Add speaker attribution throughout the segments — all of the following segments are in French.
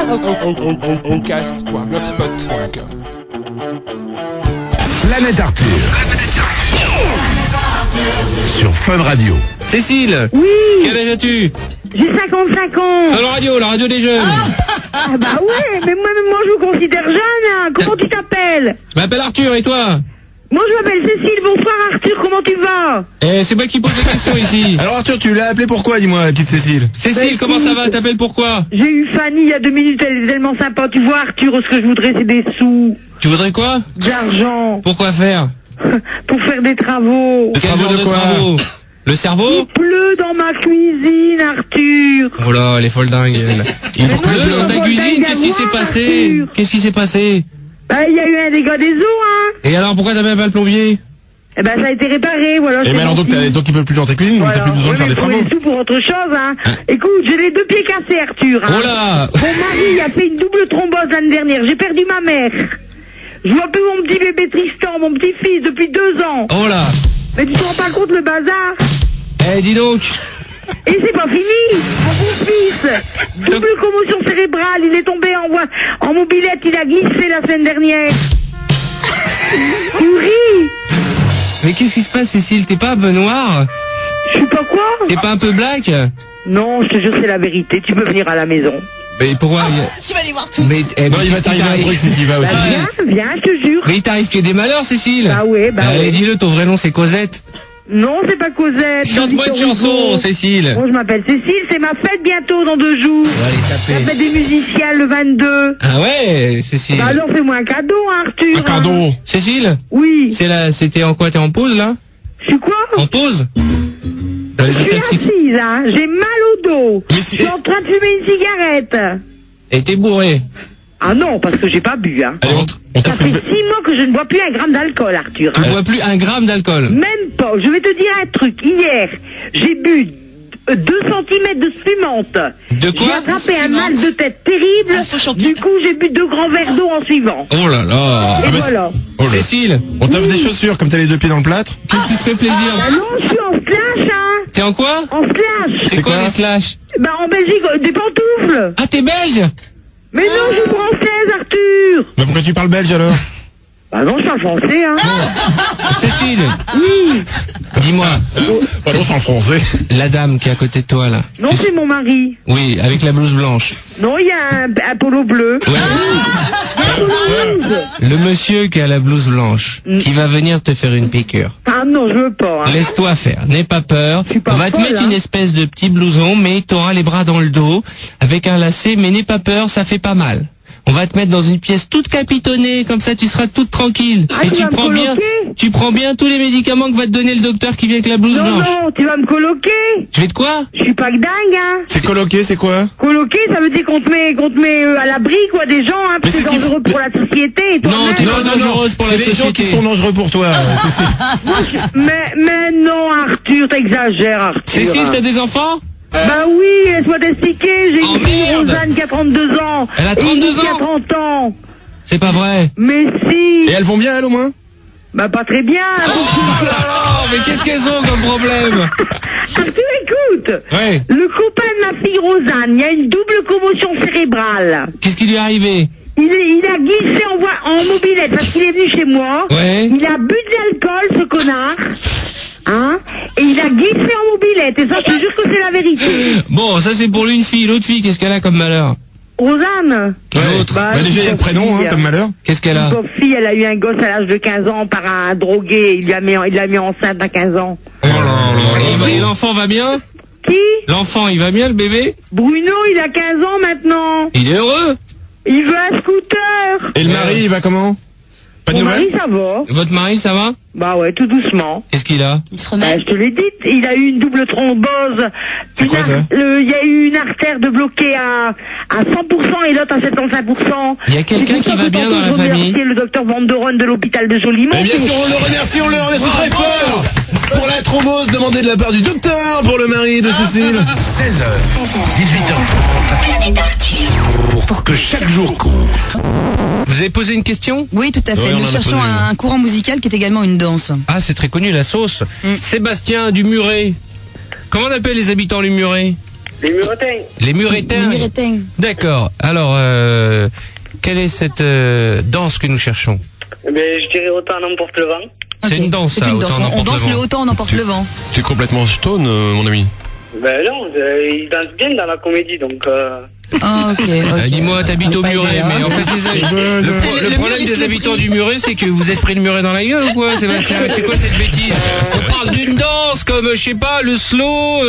Speaker 1: Cast.blogspot.com.
Speaker 2: Planète Arthur. Sur Fun Radio.
Speaker 3: Cécile.
Speaker 4: Oui.
Speaker 3: Quel âge as-tu?
Speaker 4: J'ai 55 ans.
Speaker 3: Fun Radio des jeunes.
Speaker 4: Ah bah ouais, mais moi je vous considère jeune, hein. Comment tu t'appelles?
Speaker 3: Je m'appelle Arthur, et toi?
Speaker 4: Moi je m'appelle Cécile, bonsoir Arthur, comment tu vas?
Speaker 3: C'est moi qui pose les questions ici.
Speaker 5: Alors Arthur, tu l'as appelé pourquoi, dis-moi, la petite Cécile?
Speaker 3: Cécile, comment ça va? T'appelles pourquoi?
Speaker 4: J'ai eu Fanny il y a 2 minutes, elle est tellement sympa. Tu vois Arthur, ce que je voudrais c'est des sous.
Speaker 3: Tu voudrais quoi?
Speaker 4: De l'argent.
Speaker 3: Pourquoi faire?
Speaker 4: Pour faire des travaux.
Speaker 3: Quel genre de travaux? Le cerveau?
Speaker 4: Il pleut dans ma cuisine, Arthur.
Speaker 3: Oh là, elle est folle dingue. Il pleut dans ta cuisine, qu'est-ce qui s'est passé?
Speaker 4: Arthur.
Speaker 3: Qu'est-ce qui s'est passé?
Speaker 4: Bah il y a eu un dégât des eaux, hein.
Speaker 3: Et alors pourquoi t'as même pas le plombier?
Speaker 4: Eh ben ça a été réparé, voilà.
Speaker 5: Et mais alors donc il peut plus dans ta cuisine, donc t'as plus besoin de faire des travaux.
Speaker 4: Des sous pour autre chose, hein. Écoute, j'ai les 2 pieds cassés, Arthur. Hein.
Speaker 3: Oh là.
Speaker 4: Mon mari a fait une double thrombose l'année dernière. J'ai perdu ma mère. Je vois plus mon petit bébé Tristan, mon petit-fils, depuis 2 ans.
Speaker 3: Oh là.
Speaker 4: Mais tu te rends pas compte le bazar?
Speaker 3: Eh, dis donc.
Speaker 4: Et c'est pas fini. Mon beau-fils, double commotion cérébrale, il est tombé en mobilette, il a glissé la semaine dernière. Tu ris?
Speaker 3: Mais qu'est-ce qui se passe, Cécile? T'es pas un peu noire?
Speaker 4: Je suis pas quoi?
Speaker 3: T'es pas un peu black?
Speaker 4: Non, je te jure, c'est la vérité. Tu peux venir à la maison.
Speaker 3: Mais pourquoi?
Speaker 6: Tu vas aller voir tout.
Speaker 3: Mais,
Speaker 5: non, il va t'arriver un truc si tu vas aussi.
Speaker 4: Viens, je te jure.
Speaker 3: Mais il t'arrive que des malheurs, Cécile.
Speaker 4: Bah ouais, bah
Speaker 3: Allez,
Speaker 4: ouais.
Speaker 3: dis-le, ton vrai nom c'est Cosette.
Speaker 4: Non, c'est pas Cosette.
Speaker 3: Chante-moi une chanson, Cécile.
Speaker 4: Bon, je m'appelle Cécile, c'est ma fête bientôt dans 2 jours.
Speaker 3: Allez,
Speaker 4: La
Speaker 3: tapez.
Speaker 4: fête des musiciens le 22.
Speaker 3: Ah ouais, Cécile.
Speaker 4: Bah alors fais-moi un cadeau, hein, Arthur.
Speaker 5: Un cadeau.
Speaker 4: Hein.
Speaker 3: Cécile?
Speaker 4: Oui.
Speaker 3: C'était en quoi? T'es en pause, là?
Speaker 4: Je suis quoi?
Speaker 3: En pause? Dans les
Speaker 4: Je suis
Speaker 3: états psych-
Speaker 4: assise, hein. J'ai mal au dos.
Speaker 5: Mais
Speaker 4: Je
Speaker 5: si-
Speaker 4: suis en train de fumer une cigarette.
Speaker 3: Et t'es bourré.
Speaker 4: Ah non, parce que j'ai pas bu, hein.
Speaker 5: Allez, on
Speaker 4: Ça
Speaker 5: t'offre
Speaker 4: fait
Speaker 5: une...
Speaker 4: 6 mois que je ne bois plus 1 gramme d'alcool, Arthur.
Speaker 3: Tu
Speaker 4: Hein.
Speaker 3: bois plus 1 gramme d'alcool.
Speaker 4: Même pas. Je vais te dire un truc. Hier, j'ai bu 2 centimètres de spumante.
Speaker 3: De quoi?
Speaker 4: J'ai attrapé un mal de tête terrible. Du coup, j'ai bu 2 grands verres d'eau en suivant.
Speaker 3: Oh là là.
Speaker 4: Et
Speaker 5: mais
Speaker 4: voilà.
Speaker 5: Oh là.
Speaker 3: Cécile,
Speaker 5: On t'offre des chaussures comme t'as les 2 pieds dans le plâtre.
Speaker 3: qu'est-ce qui te fait
Speaker 4: Ah
Speaker 3: plaisir?
Speaker 4: non, je suis en slash, hein.
Speaker 3: T'es en quoi?
Speaker 4: En slash.
Speaker 3: C'est quoi les slash?
Speaker 4: Bah en Belgique, des pantoufles.
Speaker 3: Ah, t'es belge?
Speaker 4: Mais non, je suis française, Arthur.
Speaker 5: Mais pourquoi tu parles belge alors?
Speaker 4: Bah non, je suis français, hein.
Speaker 3: Cécile,
Speaker 4: Oui.
Speaker 3: dis-moi,
Speaker 5: Bah non, c'est en français.
Speaker 3: la dame qui est à côté de toi là.
Speaker 4: Non, c'est mon mari.
Speaker 3: Oui, avec la blouse blanche.
Speaker 4: Non, il y a un polo bleu.
Speaker 3: Ouais.
Speaker 4: Un polo rouge.
Speaker 3: Le monsieur qui a la blouse blanche, qui va venir te faire une piqûre.
Speaker 4: Ah non, je veux pas. Hein.
Speaker 3: Laisse-toi faire, n'aie pas peur.
Speaker 4: suis pas
Speaker 3: On va te
Speaker 4: folle,
Speaker 3: mettre
Speaker 4: hein.
Speaker 3: une espèce de petit blouson, mais t'auras les bras dans le dos, avec un lacet, mais n'aie pas peur, ça fait pas mal. On va te mettre dans une pièce toute capitonnée, comme ça tu seras toute tranquille.
Speaker 4: Ah,
Speaker 3: et
Speaker 4: tu vas me coloquer?
Speaker 3: tu prends bien tous les médicaments que va te donner le docteur qui vient avec la blouse
Speaker 4: Non,
Speaker 3: blanche.
Speaker 4: non, tu vas me coloquer.
Speaker 3: Tu fais de quoi?
Speaker 4: Je suis pas que dingue, hein.
Speaker 5: C'est coloqué, c'est quoi?
Speaker 4: Coloquer, ça veut dire qu'on te met à l'abri, quoi, des gens, hein, parce
Speaker 5: Mais
Speaker 4: que c'est
Speaker 5: c'est ce
Speaker 4: dangereux pour la société. Et
Speaker 3: Non,
Speaker 4: toi-même.
Speaker 3: t'es pas dangereuse pour la
Speaker 5: C'est les gens
Speaker 3: société.
Speaker 5: qui sont dangereux pour toi, Cécile.
Speaker 4: Mais non, Arthur, t'exagères, Arthur.
Speaker 3: Cécile, t'as des enfants?
Speaker 4: Bah oui, laisse-moi t'expliquer, j'ai
Speaker 3: Oh,
Speaker 4: une fille,
Speaker 3: merde.
Speaker 4: Rosanne, qui a 32 ans.
Speaker 3: Elle a
Speaker 4: Et
Speaker 3: 32
Speaker 4: une qui a
Speaker 3: ans
Speaker 4: 30 ans.
Speaker 3: C'est pas vrai.
Speaker 4: Mais si.
Speaker 5: Et elles vont bien, elles, au moins?
Speaker 4: Bah pas très bien.
Speaker 3: Oh là là, mais qu'est-ce qu'elles ont comme problème?
Speaker 4: Arthur, écoute.
Speaker 3: Ouais.
Speaker 4: Le copain de ma fille Rosanne, il y a une double commotion cérébrale.
Speaker 3: Qu'est-ce qui lui est arrivé?
Speaker 4: Il a glissé en mobilette parce qu'il est venu chez moi.
Speaker 3: Ouais.
Speaker 4: Il a bu de l'alcool, ce connard. Hein? Et il a glissé en mobilette. Et ça, je te jure que c'est la vérité.
Speaker 3: Bon, ça c'est pour l'une fille. L'autre fille, qu'est-ce qu'elle a comme malheur?
Speaker 4: Rosanne.
Speaker 3: L'autre.
Speaker 4: Bah,
Speaker 5: Bah déjà, il y a le prénom, hein, comme malheur.
Speaker 3: Qu'est-ce qu'elle a?
Speaker 4: Une pauvre fille, elle a eu un gosse à l'âge de 15 ans par un drogué. Il l'a mis enceinte à 15 ans.
Speaker 3: Oh là là. Et l'enfant va bien?
Speaker 4: Qui?
Speaker 3: L'enfant, il va bien, le bébé?
Speaker 4: Bruno, il a 15 ans maintenant.
Speaker 3: Il est heureux?
Speaker 4: Il veut un scooter.
Speaker 5: Et le mari, il va comment? Pas de
Speaker 4: Mon mari,
Speaker 5: nouvelles?
Speaker 4: ça va.
Speaker 3: Votre mari, ça va?
Speaker 4: Bah ouais, tout doucement.
Speaker 3: Qu'est-ce qu'il a?
Speaker 6: Il se
Speaker 4: Bah,
Speaker 6: remet.
Speaker 4: je te l'ai dit, il a eu une double thrombose.
Speaker 5: C'est quoi, ça?
Speaker 4: Il y a eu une artère de bloquée à 100% et l'autre à 75%.
Speaker 3: Il y a quelqu'un qui va bien dans la famille?
Speaker 4: C'est le docteur Van Doren de l'hôpital de Jolimont.
Speaker 5: Eh bien sûr, on le remercie très fort pour la thrombose demandée de la part du docteur pour le mari de Cécile.
Speaker 2: 16h, 18h30. Planète Arthur. Pour que chaque jour compte.
Speaker 3: Vous avez posé une question?
Speaker 6: Oui, tout à fait.
Speaker 5: Ouais, on en
Speaker 6: Nous
Speaker 5: a
Speaker 6: cherchons
Speaker 5: posé une.
Speaker 6: un courant musical qui est également une danse.
Speaker 3: Ah, c'est très connu, la sauce. Sébastien du Muret. Comment on appelle les habitants du Muret?
Speaker 7: Les Muretins.
Speaker 3: Les Muretins.
Speaker 6: Les Muretins.
Speaker 3: D'accord. Alors, quelle est cette danse que nous cherchons?
Speaker 7: Je dirais autant n'emporte le vent.
Speaker 3: C'est
Speaker 6: Ok,
Speaker 3: une danse,
Speaker 6: c'est
Speaker 3: ça.
Speaker 6: une danse.
Speaker 3: Autant
Speaker 6: On
Speaker 3: n'emporte
Speaker 6: danse
Speaker 3: le
Speaker 6: le
Speaker 3: vent.
Speaker 6: autant, on emporte le vent.
Speaker 5: T'es complètement stone, mon ami.
Speaker 7: Non, ils dansent bien dans la comédie, donc...
Speaker 6: Ah, ok.
Speaker 3: Dis-moi, t'habites au
Speaker 6: Pas
Speaker 3: Muret,
Speaker 6: idéal.
Speaker 3: mais en fait, le problème des habitants du Muret, c'est que vous êtes pris le Muret dans la gueule ou quoi, Sébastien? C'est quoi cette bêtise? On parle d'une danse comme, je sais pas, le slow,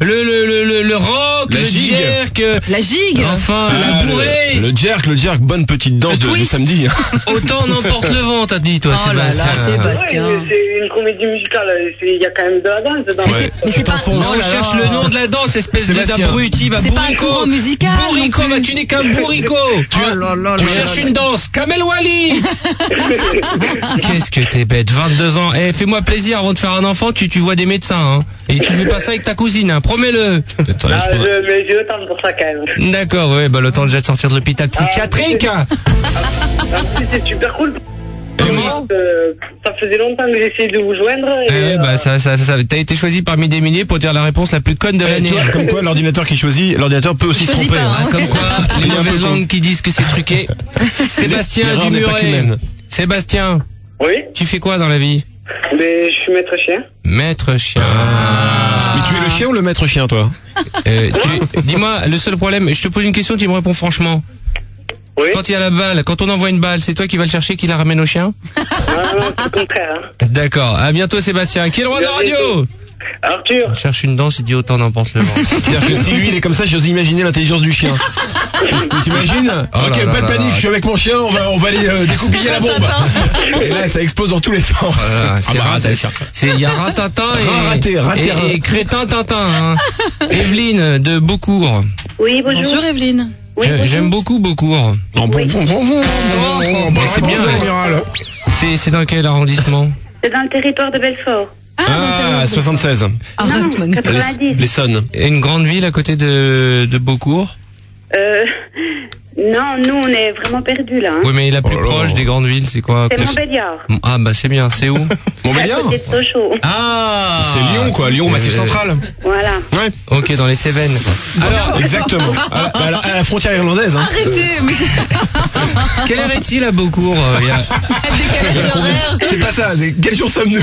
Speaker 3: le rock,
Speaker 5: La
Speaker 3: le
Speaker 5: gigue.
Speaker 3: jerk,
Speaker 6: La gigue.
Speaker 3: enfin,
Speaker 5: Ah,
Speaker 3: le bourré.
Speaker 5: le jerk, bonne petite danse de
Speaker 6: twist.
Speaker 5: samedi.
Speaker 3: Autant n'emporte le vent, t'as dit, toi,
Speaker 6: Oh là là,
Speaker 3: Sébastien.
Speaker 6: Sébastien.
Speaker 7: Ouais, mais c'est une comédie musicale, il y a quand même de la danse dedans.
Speaker 6: Mais c'est pas.
Speaker 3: Non,
Speaker 6: oh là
Speaker 3: on cherche
Speaker 6: là.
Speaker 3: le nom de la danse, espèce
Speaker 5: Sébastien.
Speaker 3: d'abruti, va
Speaker 6: C'est pas un
Speaker 3: bourrico.
Speaker 6: courant musical non
Speaker 3: Bourrico,
Speaker 6: plus.
Speaker 3: bah, tu n'es qu'un bourrico. Tu cherches une danse, Kamel Wally. Qu'est-ce que t'es bête, 22 ans. Eh, fais-moi plaisir, avant de faire un enfant, tu vois des médecins, hein. Et tu fais pas ça avec ta cousine, hein, promets-le.
Speaker 7: Mais j'ai le temps pour ça quand même.
Speaker 3: D'accord, ouais, bah le temps déjà de sortir de l'hôpital psychiatrique.
Speaker 7: En plus, c'est super cool.
Speaker 3: Comment
Speaker 7: Ça faisait longtemps que j'essayais de vous joindre. Et,
Speaker 3: bah ça, t'as été choisi parmi des milliers pour dire la réponse la plus conne de l'année.
Speaker 5: Comme quoi, l'ordinateur qui choisit, l'ordinateur peut aussi
Speaker 6: Choisis
Speaker 5: tromper.
Speaker 6: pas,
Speaker 5: hein.
Speaker 6: hein.
Speaker 3: Comme quoi, les mauvaises langues qui disent que c'est truqué. Sébastien
Speaker 5: L'erreur n'est pas
Speaker 3: Dumuret.
Speaker 5: qu'humaine.
Speaker 3: Sébastien,
Speaker 7: Oui,
Speaker 3: tu fais quoi dans la vie?
Speaker 7: mais je suis maître chien.
Speaker 3: Maître chien.
Speaker 5: Mais tu es le chien ou le maître chien, toi?
Speaker 3: Dis-moi, le seul problème, je te pose une question, tu me réponds franchement.
Speaker 7: Oui.
Speaker 3: Quand il y a la balle, quand on envoie une balle, c'est toi qui vas le chercher, qui la ramène au chien?
Speaker 7: Non, c'est le contraire. Hein.
Speaker 3: D'accord. À bientôt, Sébastien. Qui est le roi de la radio?
Speaker 7: Arthur.
Speaker 3: On cherche une danse, il dit autant n'importe le vent.
Speaker 5: C'est-à-dire que si lui il est comme ça, j'ose imaginer l'intelligence du chien. T'imagines?
Speaker 3: Oh
Speaker 5: Ok,
Speaker 3: là
Speaker 5: pas
Speaker 3: là
Speaker 5: de panique,
Speaker 3: là.
Speaker 5: je suis avec mon chien, on va aller découpiller la bombe. Et là, ça explose dans tous les sens.
Speaker 3: Voilà, c'est il y a Ratatin et Crétin Tintin. Hein. Evelyne de Beaucourt.
Speaker 4: Oui, bonjour.
Speaker 6: Bonjour Evelyne.
Speaker 4: Oui, bonjour.
Speaker 3: J'aime beaucoup Beaucourt. Mais c'est bien. C'est dans quel arrondissement?
Speaker 4: C'est dans le territoire de Belfort.
Speaker 5: Ah, 76.
Speaker 6: Arrête,
Speaker 4: Non,
Speaker 6: Manu.
Speaker 4: 90.
Speaker 5: L'Essonne.
Speaker 3: Et une grande ville à côté de Beaucourt?
Speaker 4: Non, nous, on est vraiment perdus, là. Hein.
Speaker 3: Oui, mais la plus
Speaker 5: Oh là
Speaker 3: proche
Speaker 5: là.
Speaker 3: des grandes villes, c'est quoi?
Speaker 4: C'est Montbéliard.
Speaker 3: Ah, bah c'est bien. C'est où?
Speaker 5: Montbéliard?
Speaker 4: À côté de Sochaux.
Speaker 3: Ah,
Speaker 5: C'est Lyon, quoi. Lyon, Massif Central.
Speaker 4: Voilà.
Speaker 5: Ouais.
Speaker 3: Ok, dans les Cévennes. Alors,
Speaker 5: Exactement. À la frontière irlandaise, hein.
Speaker 6: Arrêtez, mais c'est
Speaker 3: quelle heure est-il à Beaucourt? Il y a-
Speaker 6: décalage horaire.
Speaker 5: C'est pas ça, c'est quel jour sommes-nous?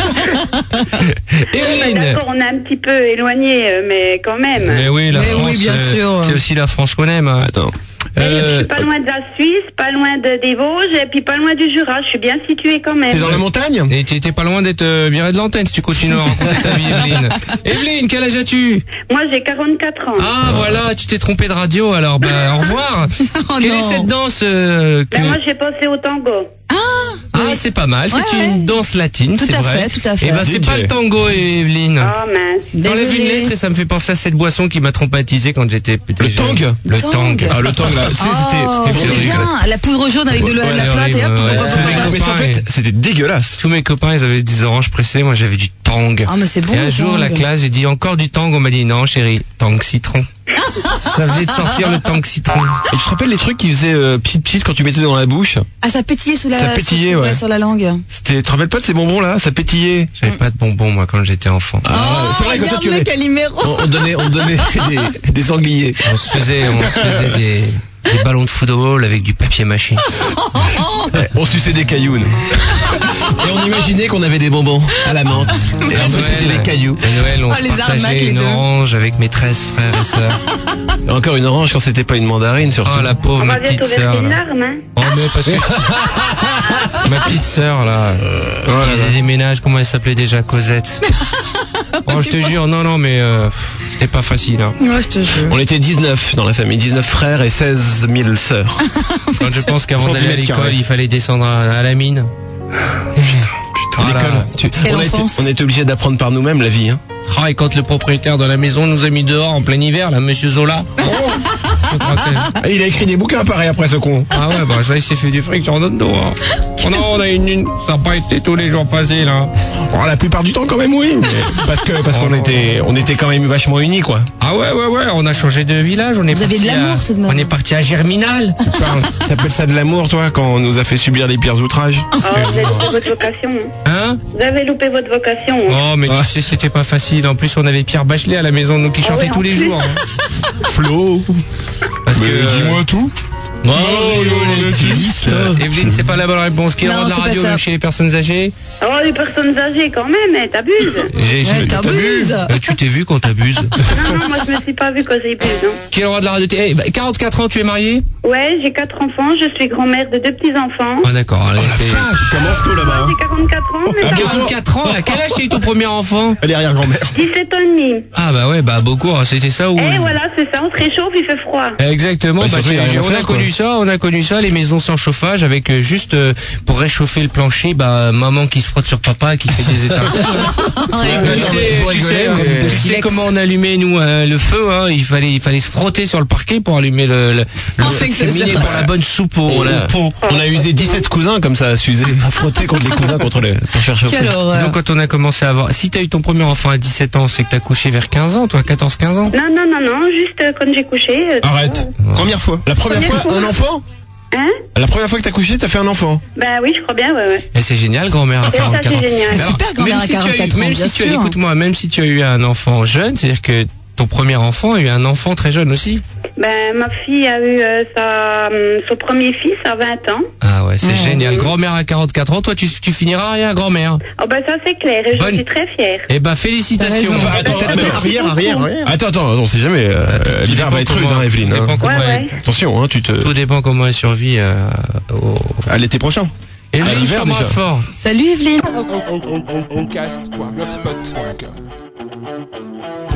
Speaker 3: Evelyne.
Speaker 4: D'accord, on est un petit peu éloigné, mais quand même.
Speaker 3: Mais oui, la
Speaker 6: Mais
Speaker 3: France.
Speaker 6: oui, bien sûr.
Speaker 3: C'est aussi la France qu'on aime. Hein.
Speaker 5: Attends.
Speaker 4: Je suis pas loin de la Suisse, pas loin des Vosges, et puis pas loin du Jura. Je suis bien située quand même.
Speaker 5: T'es dans la montagne?
Speaker 3: Et tu étais pas loin d'être viré de l'antenne si tu continues à raconter ta vie, Evelyne. Evelyne, quel âge as-tu?
Speaker 4: Moi, j'ai 44 ans.
Speaker 3: Ah, voilà, tu t'es trompé de radio, alors bah, au revoir.
Speaker 6: Oh
Speaker 3: Quelle
Speaker 6: non.
Speaker 3: est cette danse que...
Speaker 4: Ben, moi, j'ai passé au tango.
Speaker 3: Ah, c'est pas mal, c'est
Speaker 6: Ouais,
Speaker 3: une
Speaker 6: ouais.
Speaker 3: danse latine,
Speaker 6: Tout
Speaker 3: c'est
Speaker 6: à
Speaker 3: vrai.
Speaker 6: fait, tout à fait.
Speaker 3: Et ben, c'est
Speaker 5: DJ.
Speaker 3: pas le tango, Evelyne.
Speaker 4: Oh, mince.
Speaker 3: T'enlèves une
Speaker 6: Désolée.
Speaker 3: lettre et ça me fait penser à cette boisson qui m'a traumatisé quand j'étais petit.
Speaker 5: Le
Speaker 3: jeune.
Speaker 5: tang?
Speaker 3: Le tang.
Speaker 5: Ah, le tang, là.
Speaker 6: Oh,
Speaker 5: C'était
Speaker 6: c'est
Speaker 5: horrible.
Speaker 6: bien. La poudre jaune avec de l'eau à
Speaker 3: Ouais,
Speaker 6: la
Speaker 3: c'est
Speaker 6: flotte et hop,
Speaker 3: horrible, ouais.
Speaker 5: Mais ça, en fait, c'était dégueulasse.
Speaker 3: Tous mes copains, ils avaient des oranges pressées, moi j'avais du tang.
Speaker 6: Ah, mais c'est bon.
Speaker 3: Et un
Speaker 6: le
Speaker 3: jour,
Speaker 6: tang.
Speaker 3: la classe, j'ai dit encore du tang, on m'a dit non chérie, tang citron. Ça venait de sortir le tang citron.
Speaker 5: Et tu te rappelles les trucs qui faisaient pit quand tu mettais dans la bouche?
Speaker 6: Ah, ça pétillait sous la,
Speaker 5: Ça pétillait, ouais.
Speaker 6: sur la langue.
Speaker 5: Tu te rappelles pas de ces bonbons là? Ça pétillait.
Speaker 3: J'avais pas de bonbons moi quand j'étais enfant.
Speaker 5: Ah, c'est vrai que toi tu
Speaker 6: regarde-le,
Speaker 5: avais-
Speaker 6: Calimero.
Speaker 5: on donnait des sangliers.
Speaker 3: On se faisait des ballons de football avec du papier mâché.
Speaker 5: On suçait des cailloux. nous. Et on imaginait qu'on avait des bonbons à la menthe. Et en fait c'était des cailloux.
Speaker 3: À Noël, on
Speaker 6: Oh,
Speaker 3: se
Speaker 6: les arnaques,
Speaker 3: partageait
Speaker 6: les
Speaker 3: une
Speaker 6: deux.
Speaker 3: orange avec mes 13 frères et sœurs.
Speaker 5: Et encore une orange quand c'était pas une mandarine surtout.
Speaker 3: Oh la pauvre
Speaker 4: On
Speaker 3: ma
Speaker 4: va
Speaker 3: petite
Speaker 4: bientôt
Speaker 3: sœur
Speaker 4: verser une
Speaker 3: là.
Speaker 4: larme, hein.
Speaker 3: Oh mais parce que ma petite sœur là, elle faisait des ménages, comment elle s'appelait déjà, Cosette. Oh je te jure, non mais c'était pas facile. Hein.
Speaker 6: Ouais, je te jure.
Speaker 5: On était 19 dans la famille, 19 frères et 16 000 sœurs.
Speaker 3: Quand je pense qu'avant d'aller à
Speaker 5: Centimètres
Speaker 3: l'école,
Speaker 5: carrés.
Speaker 3: il fallait descendre à la mine. Putain,
Speaker 5: L'école.
Speaker 6: Quelle enfance.
Speaker 5: On était obligé d'apprendre par nous-mêmes la vie. Hein.
Speaker 3: Ah, et quand le propriétaire de la maison nous a mis dehors en plein hiver, là, monsieur Zola. toute trentaine.
Speaker 5: Il a écrit des bouquins pareil après ce con.
Speaker 3: Ah ouais, bah ça, il s'est fait du fric sur notre dos. Hein. Oh non, on a une... Ça n'a pas été tous les jours facile. Hein.
Speaker 5: Bon, la plupart du temps quand même oui. Mais parce qu'on était quand même vachement unis quoi.
Speaker 3: Ah ouais, on a changé de village. On est
Speaker 6: Vous avez
Speaker 3: parti
Speaker 6: de l'amour, tout de même.
Speaker 3: On est parti à Germinal.
Speaker 5: T'appelles ça de l'amour toi quand on nous a fait subir les pires outrages?
Speaker 7: Oh, vous avez loupé votre vocation.
Speaker 3: Hein?
Speaker 7: Vous avez loupé votre vocation.
Speaker 3: Oh, mais tu sais, c'était pas facile. En plus, on avait Pierre Bachelet à la maison, nous qui chantait
Speaker 7: ouais,
Speaker 3: tous les
Speaker 7: en plus.
Speaker 3: jours. Hein.
Speaker 5: Flo.
Speaker 3: Parce que,
Speaker 5: dis-moi tout.
Speaker 3: Oh, Evelyne, c'est pas la bonne réponse. Qui est le
Speaker 6: Non,
Speaker 3: droit de la
Speaker 6: c'est pas
Speaker 3: radio,
Speaker 6: ça.
Speaker 3: même chez les personnes âgées?
Speaker 7: Oh, les personnes âgées quand même, t'abuses.
Speaker 6: Ouais, t'abuses.
Speaker 3: Tu t'es vu quand t'abuses.
Speaker 7: Non, moi je me suis pas vue quand j'ai bu, non.
Speaker 3: Qui est le droit de la radio? 44 ans, tu es marié?
Speaker 7: Ouais, j'ai 4 enfants, je suis grand-mère de 2 petits-enfants.
Speaker 3: Ah d'accord, allez, c'est...
Speaker 5: Commence tôt là-bas.
Speaker 7: J'ai 44 ans, mais ça va.
Speaker 3: 44 ans, à quel âge t'as eu ton premier enfant?
Speaker 5: Elle est arrière-grand-mère.
Speaker 7: 17 ans et demi.
Speaker 3: Ah bah ouais, bah beaucoup, hein, c'était ça ou...
Speaker 7: Et voilà, c'est ça, on se réchauffe, il fait froid.
Speaker 3: Exactement,
Speaker 5: Bah,
Speaker 3: bah,
Speaker 5: surtout, y a rien à
Speaker 3: on a
Speaker 5: faire, quoi.
Speaker 3: connu ça, les maisons sans chauffage avec juste pour réchauffer le plancher, bah maman qui se frotte sur papa, qui fait des étincelles. Tu sais comment on allumait nous le feu, hein, il fallait se frotter sur le parquet pour allumer le
Speaker 6: Enfin que ça se
Speaker 3: cheminée
Speaker 6: fasse.
Speaker 3: pour la bonne soupe au pot.
Speaker 5: On a usé 17 cousins comme ça à s'user, à frotter contre les cousins pour faire chauffer.
Speaker 6: Quelle horreur.
Speaker 3: Donc quand on a commencé à avoir, si t'as eu ton premier enfant à 17 ans, c'est que t'as couché vers 15 ans, toi, 14-15 ans.
Speaker 7: Non, juste quand j'ai couché.
Speaker 5: Arrête. Première fois. La première
Speaker 7: Première
Speaker 5: fois,
Speaker 7: fois.
Speaker 5: un enfant?
Speaker 7: Hein?
Speaker 5: La première fois que t'as couché, t'as fait un enfant.
Speaker 7: Bah oui, je crois bien, ouais.
Speaker 3: Et c'est génial, grand-mère à
Speaker 7: Et ça,
Speaker 3: 44 ans.
Speaker 7: c'est génial.
Speaker 3: Alors,
Speaker 6: Super, grand-mère
Speaker 3: même
Speaker 6: à
Speaker 3: si tu as eu-
Speaker 6: 44 ans,
Speaker 3: même
Speaker 6: bien
Speaker 3: si tu as,
Speaker 6: sûr.
Speaker 3: écoute-moi, même si tu as eu un enfant jeune, c'est-à-dire que ton premier enfant a eu un enfant très jeune aussi.
Speaker 7: Ben, ma fille a eu son premier fils à 20 ans.
Speaker 3: Ah ouais, c'est génial. Grand-mère à 44 ans, toi tu finiras rien, grand-mère.
Speaker 7: Oh ben ça c'est clair et je
Speaker 3: Bonne-
Speaker 7: suis très fière.
Speaker 3: Eh ben félicitations.
Speaker 6: T'as raison.
Speaker 5: Attends, Attends, on sait jamais. L'hiver va être rude, hein, Evelyne.
Speaker 3: Tout dépend
Speaker 5: Hein.
Speaker 3: comment
Speaker 7: Ouais,
Speaker 3: elle-
Speaker 7: ouais.
Speaker 5: Attention, hein,
Speaker 3: Tout dépend comment elle survit
Speaker 5: à l'été prochain.
Speaker 3: Evelyne, je
Speaker 5: l'hiver,
Speaker 3: t'embrasse
Speaker 5: déjà.
Speaker 3: fort.
Speaker 6: Salut Evelyne.
Speaker 1: Cast.blogspot.com